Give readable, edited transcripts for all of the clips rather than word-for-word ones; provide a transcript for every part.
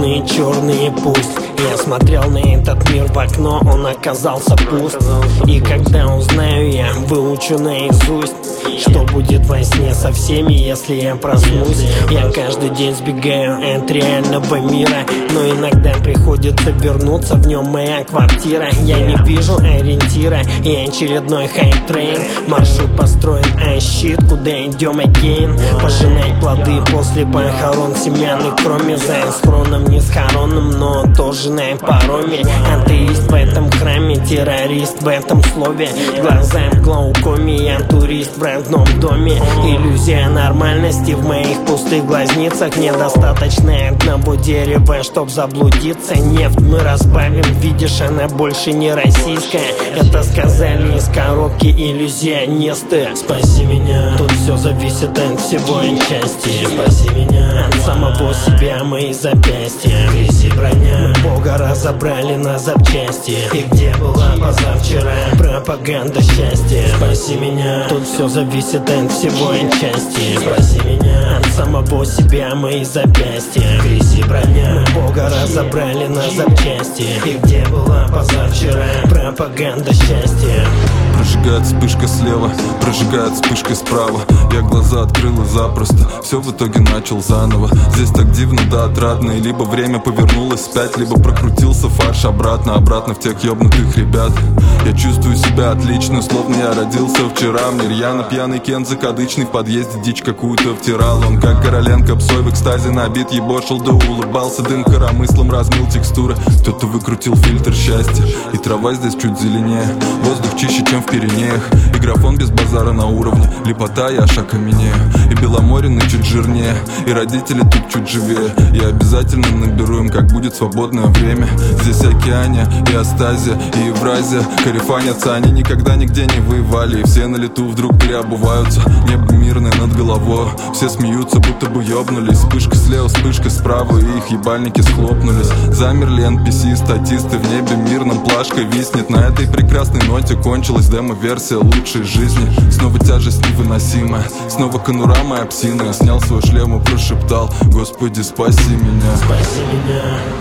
черные пусть. Я смотрел на этот мир в окно, он оказался пуст. И когда узнаю, я выучу наизусть, что будет во сне со всеми, если я проснусь. Я каждый день сбегаю от реального мира, но иногда приходится вернуться, в нем моя квартира. Я не вижу ориентира и очередной хайп-трейн. Маршрут построен, а щит, куда идем again. Пожинать плоды после похорон семьяны, кроме за схроном не схоронным, но тоже на пароме. Атеист в этом храме, террорист в этом слове. Глаза в глаукоме, я турист в родном доме. Иллюзия нормальности в моих пустых глазницах. Недостаточно одного дерева, чтоб заблудиться. Нефть мы разбавим, видишь, она больше не российская. Это сказали из коробки иллюзионисты. Спаси меня, тут все зависит от всего отчасти. Спаси меня от самого себя, мои запястья. Грязь и броня, мы Бога разобрали на запчасти. И где была позавчера пропаганда счастья? Спаси меня, тут все зависит от всего отчасти. Спаси меня от самого себя, мои запястья. Грязь и броня, мы Бога разобрали на запчасти. И где была позавчера пропаганда счастья? Прожигает вспышка слева, прожигает вспышка справа. Я глаза открыл и запросто все в итоге начал заново. Здесь так дивно да отрадно. И либо время повернулось вспять, либо прокрутился фарш обратно в тех ёбнутых ребят. Я чувствую себя отлично, словно я родился вчера. Мне рьяно пьяный Кен закадычный в подъезде дичь какую-то втирал. Он как Короленко псой в экстазе набит, ебошил да улыбался. Дым коромыслом размыл текстуры. Кто-то выкрутил фильтр счастья, и трава здесь чуть зеленее. Воздух чище, чем в Пиренеях. И графон без базара на уровне. Лепота, я аж окаменею. И Беломорины чуть жирнее, и родители тут чуть живее. Я обязательно наберу им, как будет свободное время. Здесь Океания и Астазия и Евразия корефанятся. Они никогда нигде не воевали, и все на лету вдруг переобуваются. Небо мирное над головой, все смеются, будто бы ёбнулись. Вспышка слева, вспышка справа, и их ебальники схлопнулись. Замерли NPC, статисты в небе мирном, плашка виснет. На этой прекрасной ноте кончилась демо-версия лучшей жизни. Снова тяжесть невыносимая, снова конура моя псиная. Снял свой шлем и прошептал: Господи, спаси меня. Спаси меня,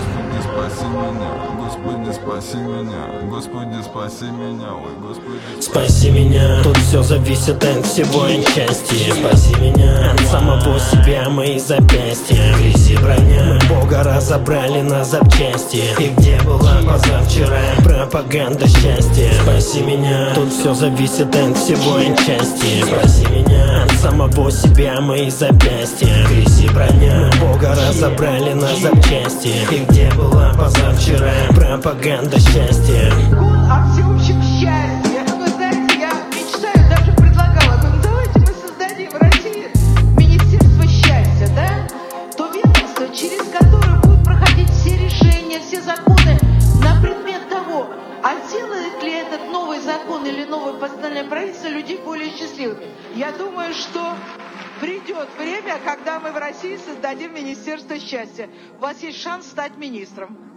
Спаси меня, Господи, спаси меня, Господи, спаси меня, ой, Господи. спаси меня, тут все зависит от всего отчасти. Спаси меня от самого себя, мои запястья. Грязь и броня, мы Бога разобрали на запчасти. И где была позавчера пропаганда счастья? Спаси меня, тут все зависит от всего отчасти. Спаси меня от самого себя, мои запястья. Грязь и броня, мы Бога разобрали на запчасти. И где была позавчера пропаганда счастья? О всеобщем счастье. Вы знаете, я мечтаю, даже предлагала, говорю, давайте мы создадим в России Министерство счастья, да? То ведомство, через которое будут проходить все решения, все законы на предмет того, а сделает ли этот новый закон или новое постановление правительства людей более счастливыми. Я думаю, что придет время, когда мы в России создадим Министерство счастья. У вас есть шанс стать министром.